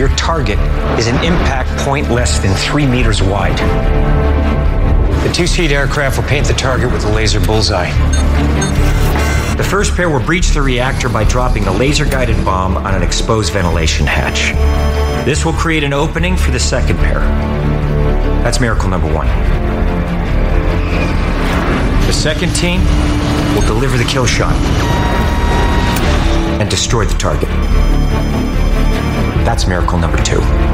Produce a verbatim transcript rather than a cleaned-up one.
your target is an impact point less than three meters wide. The two-seat aircraft will paint the target with a laser bullseye. The first pair will breach the reactor by dropping a laser-guided bomb on an exposed ventilation hatch. This will create an opening for the second pair. That's miracle number one. The second team will deliver the kill shot and destroy the target. That's miracle number two.